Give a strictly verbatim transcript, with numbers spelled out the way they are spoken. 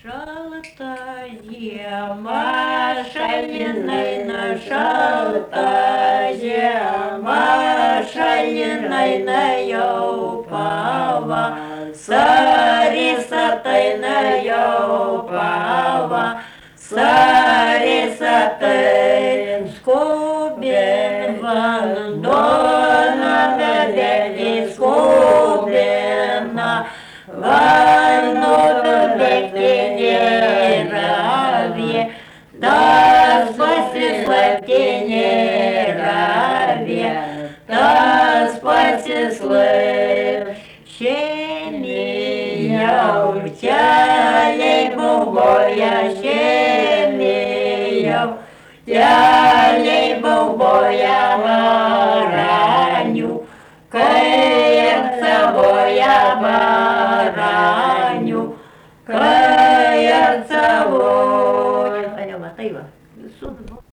Šalta žiema, šalinai na šalta žiema, šalinai na jau pavasaris ateina jau pavasaris ateina. Skubin vanduo, medelį skubina, vanduo bėgti nėra vie, tas pasislėpti nėra vie, tas pasislėpti. Šiandien jau keliai buvoja, šiandien jau keliai buvoja varanių, kai atsavoja varanių, kai atsavoja. Tai va, tai va, visur.